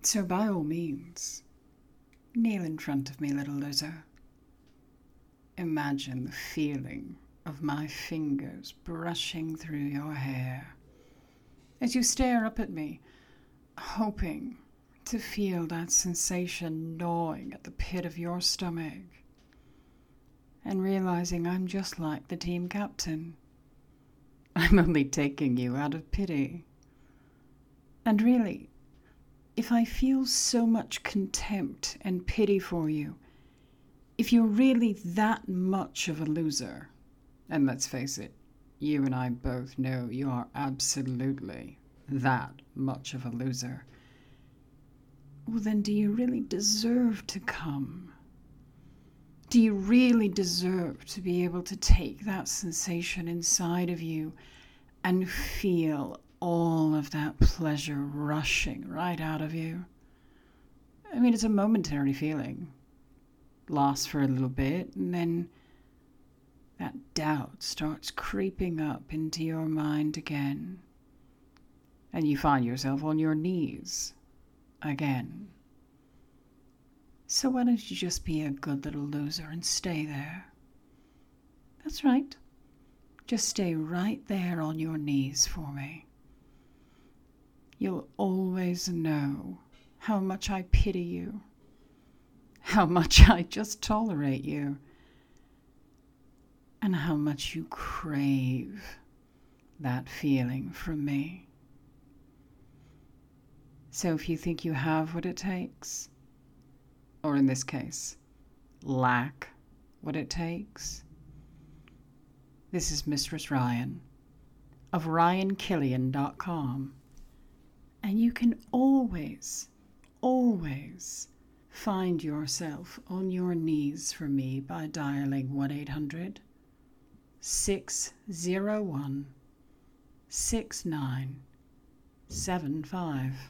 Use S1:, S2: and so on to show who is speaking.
S1: So by all means, kneel in front of me, little loser. Imagine the feeling of my fingers brushing through your hair as you stare up at me, hoping to feel that sensation gnawing at the pit of your stomach, and realizing I'm just like the team captain. I'm only taking you out of pity. And really, if I feel so much contempt and pity for you, if you're really that much of a loser, and let's face it, you and I both know you are absolutely that much of a loser, well then do you really deserve to come? Do you really deserve to be able to take that sensation inside of you and feel all of that pleasure rushing right out of you? I mean, it's a momentary feeling. Lasts for a little bit, and then that doubt starts creeping up into your mind again. And you find yourself on your knees again. So why don't you just be a good little loser and stay there? That's right. Just stay right there on your knees for me. You'll always know how much I pity you, how much I just tolerate you, and how much you crave that feeling from me. So if you think you have what it takes, or in this case, lack what it takes, this is Mistress Ryan of RyanKillian.com, and you can always find yourself on your knees for me by dialing 1-800-601-6975.